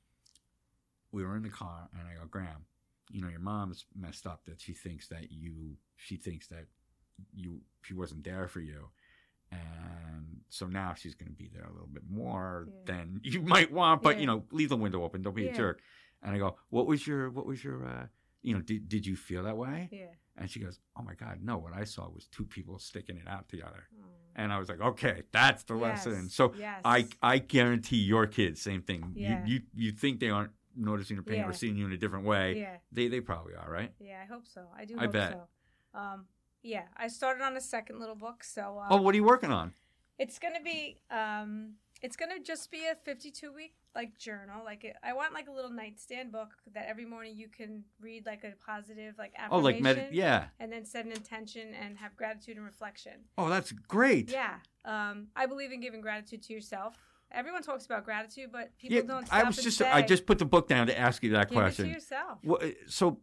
we were in the car, and I go, Graham, you know, your mom's messed up that she thinks that you. She thinks that you. She wasn't there for you. And so now she's going to be there a little bit more Yeah. than you might want, but Yeah. you know, leave the window open. Don't be a Yeah. jerk. And I go, what was your, what was your, uh, you know, did did you feel that way? Yeah. And she goes, oh my God, no. What I saw was two people sticking it out together. Oh. And I was like, okay, that's the Yes, lesson. So yes. I I guarantee your kids, same thing. Yeah. You, you you think they aren't noticing your pain Yeah. or seeing you in a different way? Yeah. They they probably are, right? Yeah, I hope so. I do I hope bet. so. Um, yeah, I started on a second little book, so um, Oh, what are you working on? it's gonna be um, it's gonna just be a fifty-two week like journal. Like it, I want like a little nightstand book that every morning you can read like a positive like affirmation. Oh, like med- yeah. And then set an intention and have gratitude and reflection. Oh, that's great. Yeah. Um, I believe in giving gratitude to yourself. Everyone talks about gratitude, but people Yeah, don't. Stop I was and just say, I just put the book down to ask you that give question. it to yourself. Well, uh, so,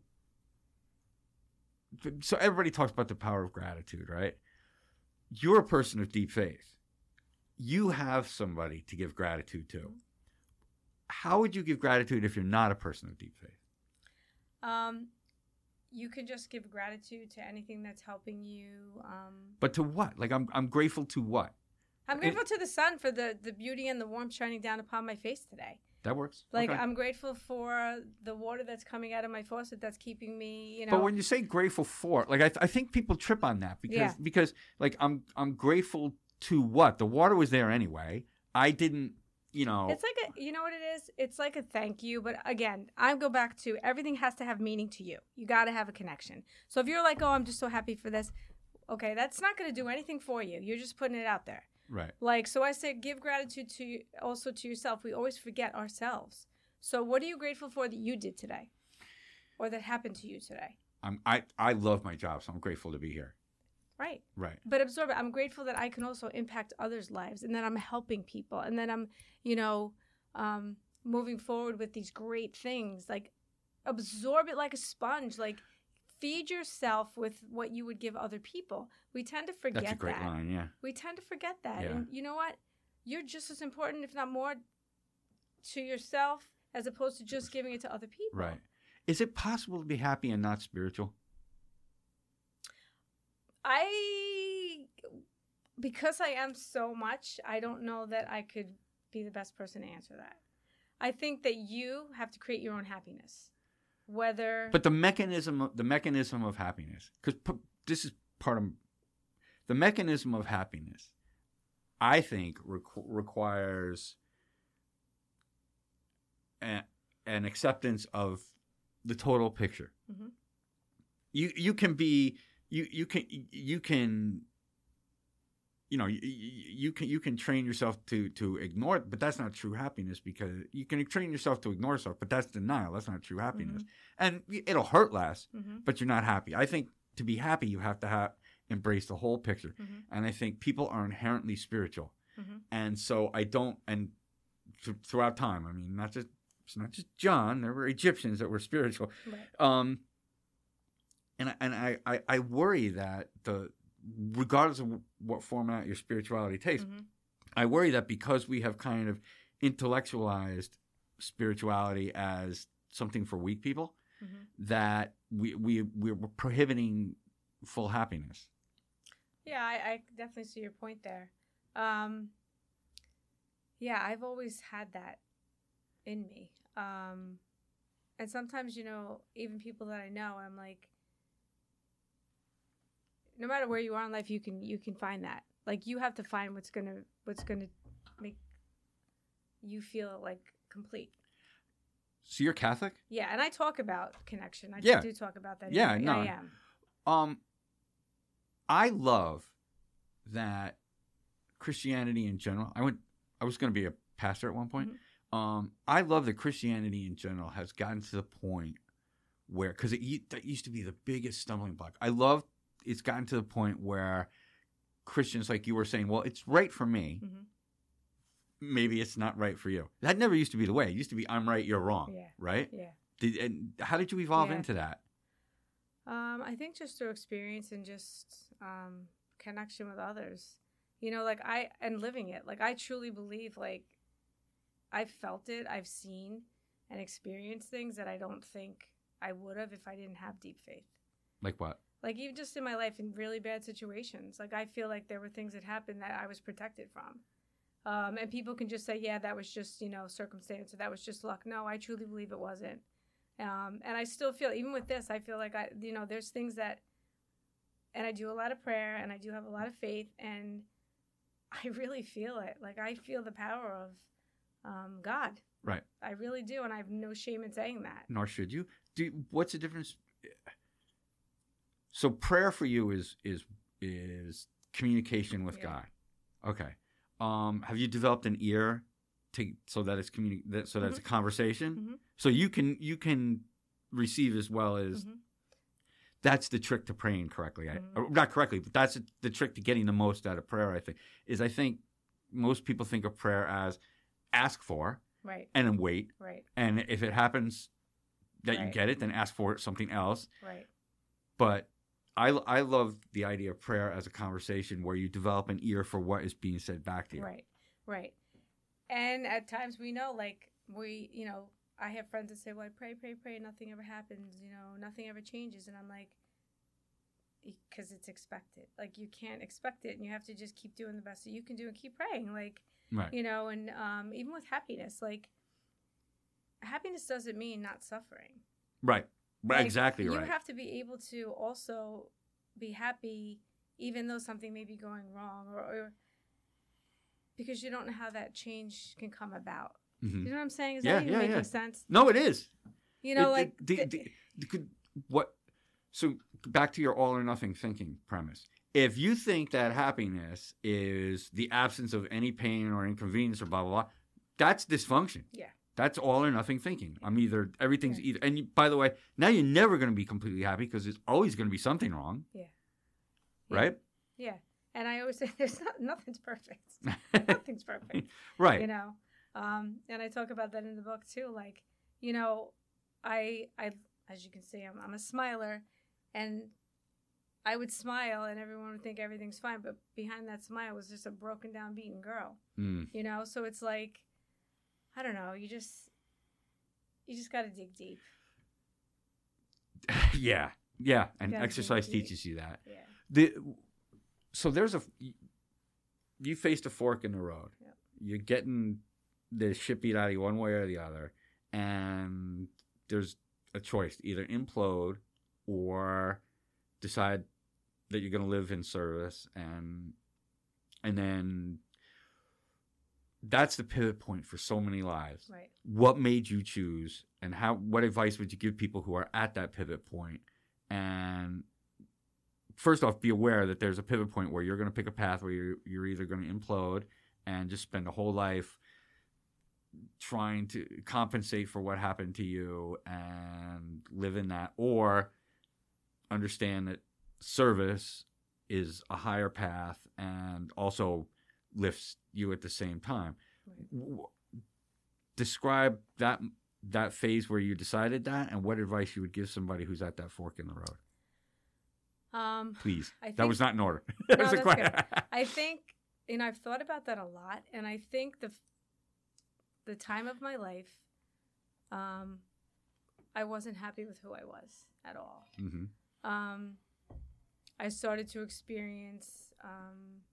so everybody talks about the power of gratitude, right? You're a person of deep faith. You have somebody to give gratitude to. How would you give gratitude if you're not a person of deep faith? Um, you can just give gratitude to anything that's helping you. Um, But to what? Like I'm, I'm grateful to what? I'm grateful to the sun for the, the beauty and the warmth shining down upon my face today. That works. Like Okay. I'm grateful for the water that's coming out of my faucet that's keeping me, you know. But when you say grateful for, like I, th- I think people trip on that because Yeah. because like I'm I'm grateful to what? The water was there anyway. I didn't, you know. It's like a, you know what it is? It's like a thank you. But again, I go back to everything has to have meaning to you. You got to have a connection. So if you're like, oh, I'm just so happy for this. Okay, that's not going to do anything for you. You're just putting it out there. Right. Like, so I say give gratitude to also to yourself. We always forget ourselves. So what are you grateful for that you did today? Or that happened to you today? I'm I I love my job, so I'm grateful to be here. Right. Right. But absorb it. I'm grateful that I can also impact others' lives and that I'm helping people and that I'm, you know, um, moving forward with these great things. Like absorb it like a sponge. Like feed yourself with what you would give other people. We tend to forget that. That's a great line, yeah. We tend to forget that. Yeah. And you know what? You're just as important, if not more, to yourself as opposed to just giving it to other people. Right. Is it possible to be happy and not spiritual? I because I am so much, I don't know that I could be the best person to answer that. I think that you have to create your own happiness. Whether But the mechanism the mechanism of happiness, cuz p- this is part of the mechanism of happiness, I think requ- requires a, an acceptance of the total picture. Mm-hmm. You you can be you you can you can you know you, you can you can train yourself to to ignore it, but that's not true happiness, because you can train yourself to ignore stuff, but that's denial. That's not true happiness, Mm-hmm. and it'll hurt less, Mm-hmm. but you're not happy. I think to be happy, you have to have embrace the whole picture, Mm-hmm. and I think people are inherently spiritual, Mm-hmm. and so I don't and th- throughout time, I mean, not just it's not just John. There were Egyptians that were spiritual. Right. Um, and I- and I, I, I worry that the regardless of what format your spirituality takes, Mm-hmm. I worry that because we have kind of intellectualized spirituality as something for weak people, Mm-hmm. that we we we're prohibiting full happiness. Yeah, I, I definitely see your point there. Um, yeah, I've always had that in me. Um, and sometimes, you know, even people that I know, I'm like, no matter where you are in life, you can you can find that. Like, you have to find what's gonna what's gonna make you feel like complete. So you're Catholic? Yeah, and I talk about connection. I Yeah. do talk about that. Yeah, I, no. I am. Um, I love that Christianity in general. I went. I was going to be a pastor at one point. Mm-hmm. Um, I love that Christianity in general has gotten to the point where, because it that used to be the biggest stumbling block. I love it's gotten to the point where Christians, like you were saying, well, it's right for me. Mm-hmm. Maybe it's not right for you. That never used to be the way. It used to be I'm right, you're wrong. Yeah. Right? Yeah. Did, and how did you evolve Yeah. into that? Um, I think just through experience and just um, connection with others. You know, like I, and living it. Like, I truly believe, like, I've felt it, I've seen and experienced things that I don't think I would have if I didn't have deep faith. Like what? Like, even just in my life in really bad situations. Like, I feel like there were things that happened that I was protected from. Um, and people can just say, yeah, that was just, you know, circumstance, or that was just luck. No, I truly believe it wasn't. Um, and I still feel, even with this, I feel like, I, you know, there's things that, and I do a lot of prayer, and I do have a lot of faith, and I really feel it. Like, I feel the power of um, God. Right. I really do, and I have no shame in saying that. Nor should you. Do what's the difference? So prayer for you is is is communication with Yeah. God. Okay. Um, have you developed an ear to so that it's communi- that so that it's a conversation? Mhm. So you can you can receive as well as. Mhm. That's the trick to praying correctly. I, Mhm. or not correctly, but that's the trick to getting the most out of prayer. I think is I think most people think of prayer as ask for Right, and then wait, right, and if it happens that you Right. get it, then ask for something else. right. But I, I love the idea of prayer as a conversation where you develop an ear for what is being said back to you. Right, right. And at times we know, like, we, you know, I have friends that say, well, I pray, pray, pray, nothing ever happens, you know, nothing ever changes. And I'm like, because it's expected. Like, you can't expect it, and you have to just keep doing the best that you can do and keep praying. Like, Right. you know, and um, even with happiness, like, happiness doesn't mean not suffering. Right. Right. Like, Exactly you right. have to be able to also be happy even though something may be going wrong, or, or because you don't know how that change can come about. Mhm. You know what I'm saying? Is Yeah, that even yeah, making yeah. sense? No, it is. You know, It- like it- the, the- the, the, could- what? So back to your all or nothing thinking premise. If you think that happiness is the absence of any pain or inconvenience or blah blah blah, that's dysfunction. Yeah. That's all or nothing thinking. I'm either everything's Yeah. either. And you, by the way, now you're never going to be completely happy because there's always going to be something wrong. Yeah. Right. Yeah. And I always say there's not, nothing's perfect. Nothing's perfect. Right. You know, um, and I talk about that in the book too. Like, you know, I, I, as you can see, I'm, I'm a smiler, and I would smile, and everyone would think everything's fine, but behind that smile was just a broken down, beaten girl. Mm. You know, so it's like, I don't know. You just, you just got to dig deep. yeah. Yeah. And Yeah, exercise deep. teaches you that. Yeah. The so there's a you faced a fork in the road. Yep. You're getting the shit beat out of you one way or the other, and there's a choice: either implode or decide that you're going to live in service, and and then that's the pivot point for so many lives. Right. What made you choose, and how? What advice would you give people who are at that pivot point? And first off, be aware that there's a pivot point where you're going to pick a path where you're, you're either going to implode and just spend a whole life trying to compensate for what happened to you and live in that, or understand that service is a higher path and also lifts you at the same time. Right. Describe that that phase where you decided that, and what advice you would give somebody who's at that fork in the road. Um, Please. I think, that was not in order. No, that's good. I think, you know, I've thought about that a lot, and I think the the time of my life, um, I wasn't happy with who I was at all. Mm-hmm. Um, I started to experience um,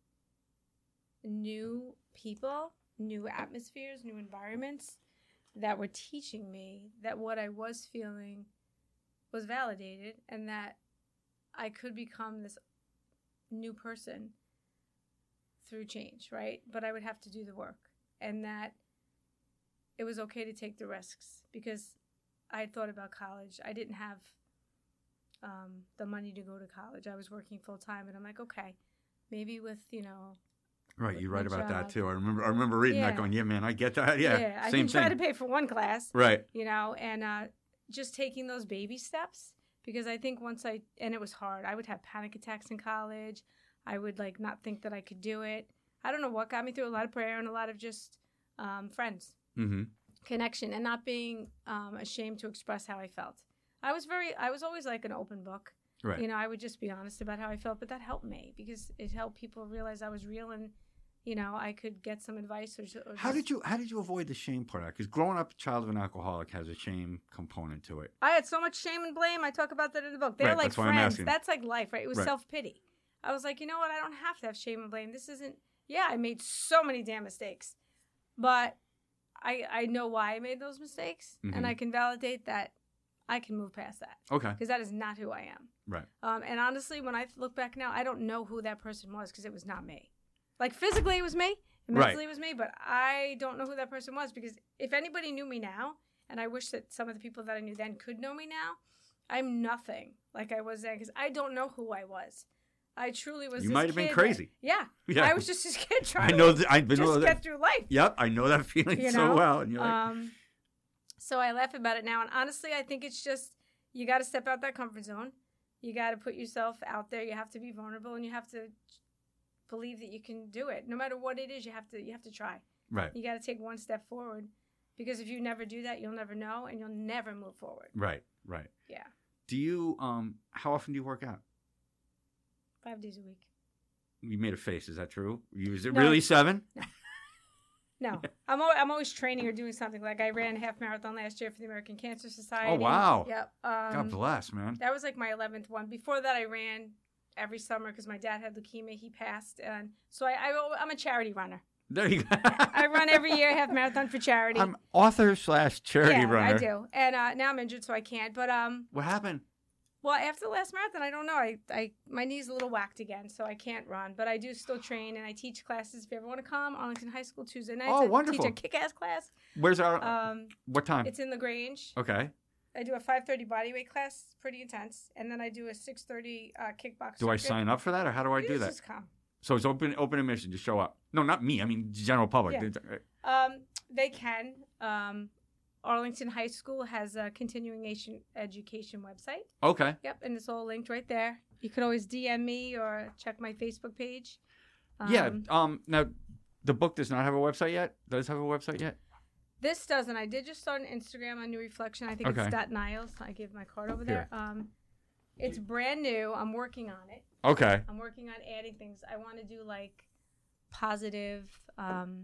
new people, new atmospheres, new environments that were teaching me that what I was feeling was validated, and that I could become this new person through change, right? But I would have to do the work, and that it was okay to take the risks, because I had thought about college. I didn't have um, the money to go to college. I was working full time, and I'm like, okay, maybe with, you know, right. You write about job. that too. I remember. I remember reading yeah. that, going, "Yeah, man, I get that. Yeah, yeah. I same can try thing. to pay for one class, right? You know, and uh, just taking those baby steps, because I think once I and it was hard. I would have panic attacks in college. I would like not think that I could do it. I don't know what got me through. A lot of prayer and a lot of just um, friends, mm-hmm. connection, and not being um, ashamed to express how I felt. I was very. I was always like an open book. Right. You know, I would just be honest about how I felt, but that helped me, because it helped people realize I was real, and you know, I could get some advice. Or, or how just, did you How did you avoid the shame part of that? Because growing up a child of an alcoholic has a shame component to it. I had so much shame and blame. I talk about that in the book. They're right, like that's why I'm friends. asking. That's like life, right? It was right. self pity. I was like, you know what? I don't have to have shame and blame. This isn't. Yeah, I made so many damn mistakes, but I I know why I made those mistakes, mm-hmm. and I can validate that. I can move past that. Okay. Because that is not who I am. Right. Um, and honestly, when I look back now, I don't know who that person was, because it was not me. Like physically, it was me. Mentally, right. it was me. But I don't know who that person was, because if anybody knew me now, and I wish that some of the people that I knew then could know me now, I'm nothing like I was then, because I don't know who I was. I truly was. You this might have been kid crazy. That, yeah. yeah. I was just this kid trying I know to th- I just know get that. through life. Yep, I know that feeling you so know? well. And you're like, um, so I laugh about it now, and honestly, I think it's just you got to step out that comfort zone. You got to put yourself out there. You have to be vulnerable, and you have to believe that you can do it. No matter what it is, you have to you have to try. right, You got to take one step forward, because if you never do that, you'll never know, and you'll never move forward. right, right. Yeah. Do you um? How often do you work out? Five days a week. You made a face. Is that true? You, is it No. really seven? No. No, I'm always, I'm always training or doing something. Like I ran a half marathon last year for the American Cancer Society. Oh, wow. Yep. Um, God bless, man. That was like my eleventh one. Before that, I ran every summer because my dad had leukemia. He passed, and so I, I I'm a charity runner. There you go. I run every year, half marathon for charity. I'm author slash charity yeah, runner. I do, and uh, now I'm injured, so I can't. But um, What happened? well, after the last marathon, I don't know. I, I my knee's a little whacked again, so I can't run. But I do still train, and I teach classes. If you ever want to come, Arlington High School Tuesday nights. Oh, I wonderful. Teach a kick-ass class. Where's our? Um, what time? It's in the Grange. Okay. I do a five thirty bodyweight class, pretty intense, and then I do a six thirty uh, kickbox. Do I circuit. sign up for that, or how do I You do that? Just come. So it's open open admission. Just show up. No, not me. I mean general public. Yeah. Um, they can. Um, Arlington High School has a continuing ation- education website. Okay. Yep, and it's all linked right there. You could always D M me or check my Facebook page. Um, yeah. Um. Now, the book does not have a website yet. Does it have a website yet? This doesn't. I did just start an Instagram on New Reflection. I think Okay. it's Dot Niles. I give my card over Here. there. Um, it's brand new. I'm working on it. Okay. I'm working on adding things. I want to do like positive um,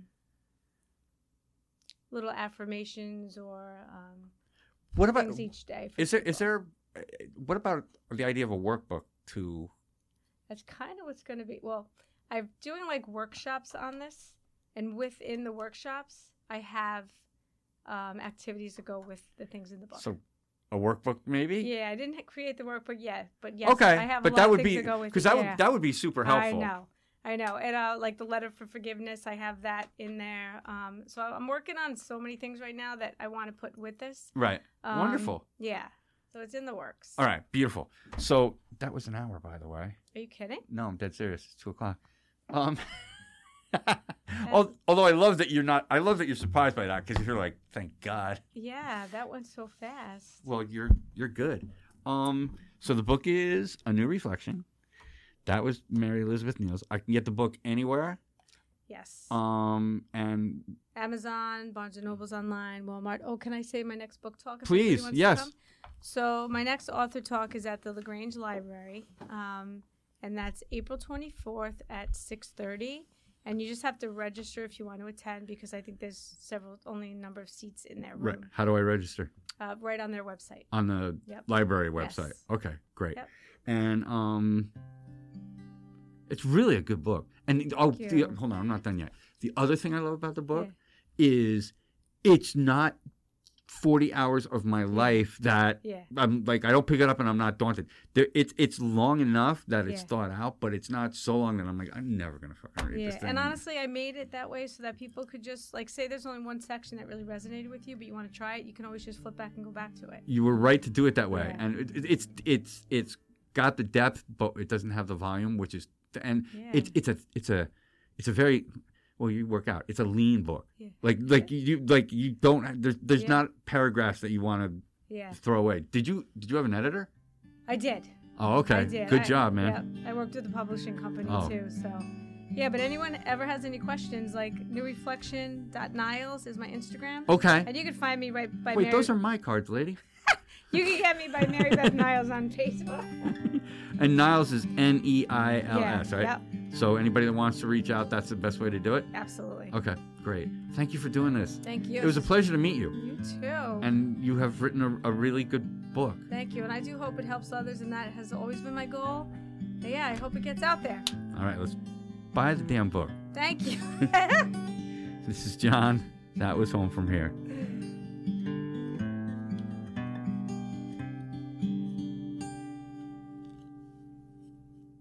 little affirmations or um, What about? things each day. for Is there? Is people. there? uh, What about the idea of a workbook to? That's kind of what's going to be. Well, I'm doing like workshops on this, and within the workshops, I have um, activities that go with the things in the book. So, a workbook maybe? Yeah, I didn't create the workbook yet, but yes, okay, I have but a lot that of would things be to go with. because that yeah. would that would be super helpful. I know, I know, and uh, like the letter for forgiveness, I have that in there. Um, so I'm working on so many things right now that I want to put with this. Right. Um, Wonderful. Yeah. So it's in the works. All right. Beautiful. So that was an hour, by the way. Are you kidding? No, I'm dead serious. It's two o'clock. Um. Although I love that you're not. I love that you're surprised by that because you're like, thank God. Yeah, that went so fast. Well, you're you're good. Um. So the book is A New Reflection. That was Mary Elizabeth Neals. I can get the book anywhere. Yes. Um. And Amazon, Barnes and Noble's online, Walmart. Oh, can I say my next book talk? if Please, anybody wants to yes. come? So my next author talk is at the LaGrange Library, um, and that's April twenty-fourth at six thirty. And you just have to register if you want to attend because I think there's several, only a number of seats in their room. right. How do I register? Uh, right on their website. On the Yep. library website. Yes. Okay, great. Yep. And um, it's really a good book. And oh, Thank the, you. hold on, I'm not done yet. The other thing I love about the book Yeah. is it's not forty hours of my life that Yeah. I'm like I don't pick it up and I'm not daunted. There, it's it's long enough that it's Yeah. thought out, but it's not so long that I'm like I'm never gonna fucking read this Yeah, thing. and honestly, I made it that way so that people could just, like, say there's only one section that really resonated with you, but you want to try it, you can always just flip back and go back to it. You were right to do it that way, Yeah. and it, it, it's it's it's got the depth, but it doesn't have the volume, which is and Yeah. it's it's a it's a it's a very well you work out. It's a lean book. Yeah. Like like you like you don't there's there's Yeah. not paragraphs that you want to Yeah, throw away. Did you did you have an editor? I did. Oh, okay. I did. Good I- job, man. Yeah, I worked with a publishing company Oh. too, so. Yeah, but anyone ever has any questions, like new reflection dot niles is my Instagram. Okay. And you can find me right by Wait, Mary. those are my cards, lady. You can get me by Mary Beth Niles on Facebook. And Niles is N E I L S, Yeah, right? yep. So anybody that wants to reach out, that's the best way to do it? Absolutely. Okay, great. Thank you for doing this. Thank you. It was a pleasure to meet you. You too. And you have written a, a really good book. Thank you. And I do hope it helps others, and that has always been my goal. And yeah, I hope it gets out there. All right, let's buy the damn book. Thank you. This is John. That was Home From Here.